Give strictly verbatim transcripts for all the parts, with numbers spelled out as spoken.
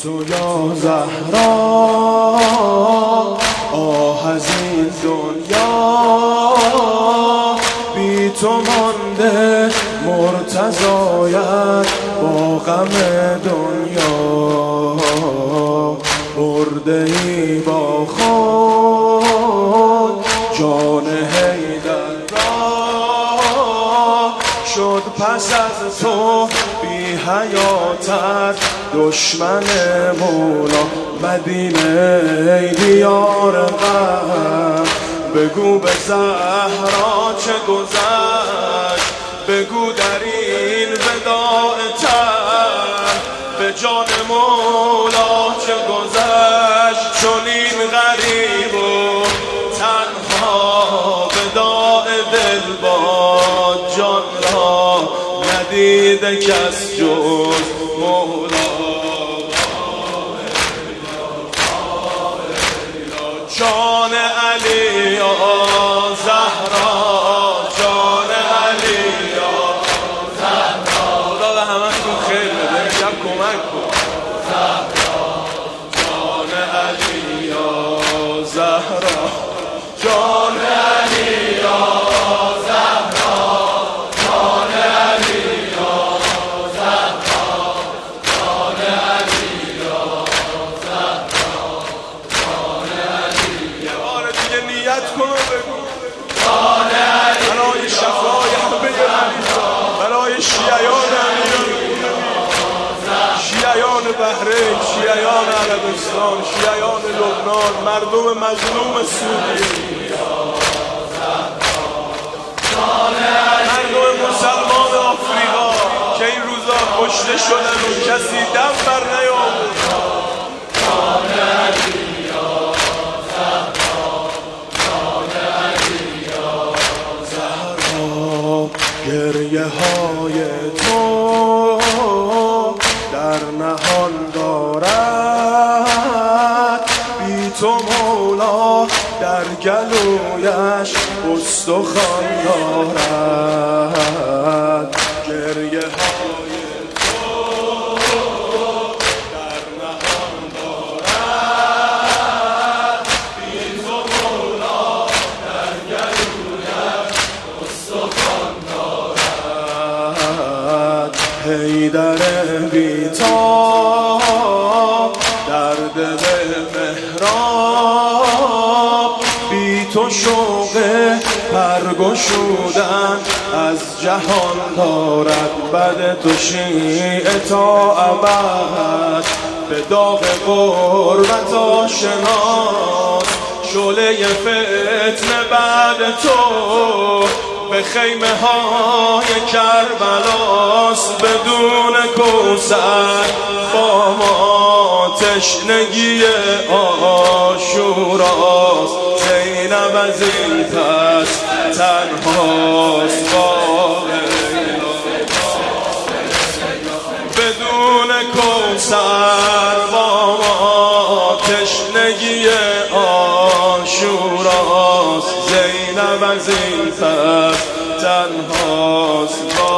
تو یا زهرا آه از این دنیا، بی تو مانده مرتضایت با غم دنیا. برده ای با خود جان حیدر را، شد پس از تو بی حیاتر دشمن مولا. مدینه ای دیار غم، بگو به زهرا چه گذشت، بگو در این وداع تر به جان مولا چه گذشت. چون این غریب و تنها وداع دل با جان را ندیده کس جز مولا. جان علی یا زهرا، جان علی یا زهرا. خدا به همتون خیر بده، امشب کمک کن. جان علی یا زهرا، جان علی یا زهرا، جان علی یا زهرا، جان علی یا زهرا، جان علی. یه بار دیگه نیت کن و بگو جان علی برای شفای همه مریضان، برای شیعیان امیرالمومنین، شیعیان بحرین، شیعیان عربستان، شیعیان لبنان، مردم مظلوم سوریه، مردم مسلمان آفریقا که این روزا کشته شدن و کسی دم بر نیاورد. گریه های تو در نهان دارد، بی تو مولا در گلویش استخوان دارد. گریه های تو در نهان دارد، بی تو مولا در گلویش استخوان دارد. حیدر بی‌تاب در دل محراب، بی تو شوق پرگشودن از جهان دارد. بد تو شیعه تا ابد به داغ غربت آشناس. شعله فتنه بعد تو به خیمه های کربلاست. بدون کوثر با ما تشنگی عاشوراست. زینب از این پس تنهاست با لیلا. بدون کوثر با ما تشنگی عاشوراست. زینب از این پس تنهاست با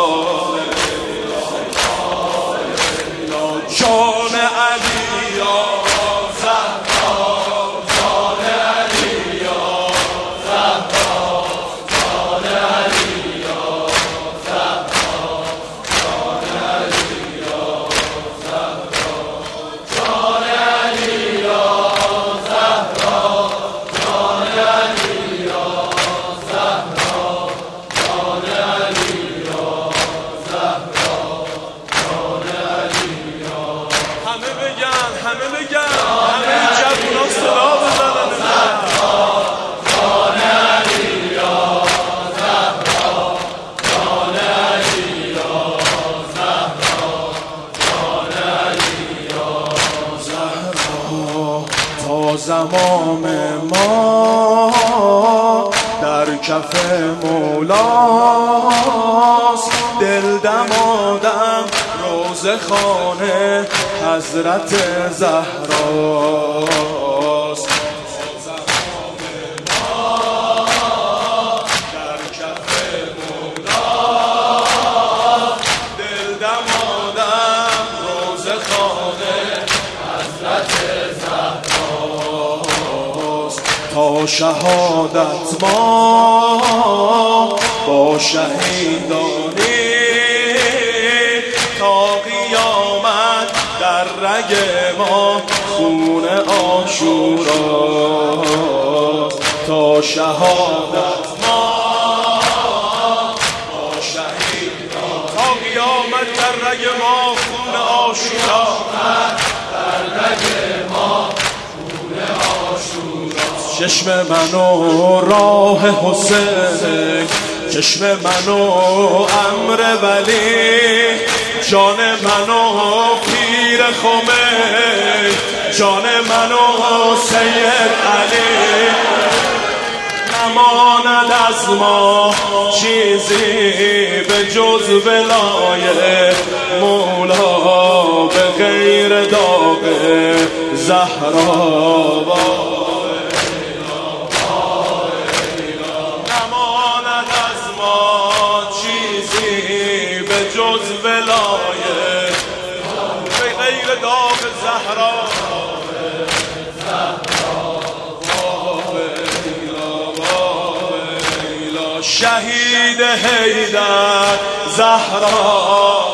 لیلا. جان علی یا زهرا، جان علی یا زهرا، جان علی یا زهرا، جان علی یا زهرا، جان علی یا زهرا، جان علی یا زهرا، جان علی یا زهرا، جان علی یا. همه بگن، همه بگن، همه این جوونا صدا بزنن. جان علی یا زهرا، جان علی یا زهرا، جان علی یا زهرا. تا زمام ما در کف مولاست. دل دمادم روزه خانه حضرت زهراست. در کف مولا دل دمادم روزه خانه تا شهادت ما با شهیدانی، تا قیامت در رگ ما خون عاشورا، تا شهادت ما با شهیدانی، تا قیامت در رگ ما خون عاشورا، در رگ ما خون عاشورا. چشم منو راه حسین، چشم منو امر ولی، جان منو پیر خمینی، جان منو سید علی. نماند از ما چیزی به جز ولایت مولا، به غیر داغ زهرا. جز ولایت به غیر داغ زهرا. شهید حیدر زهرا،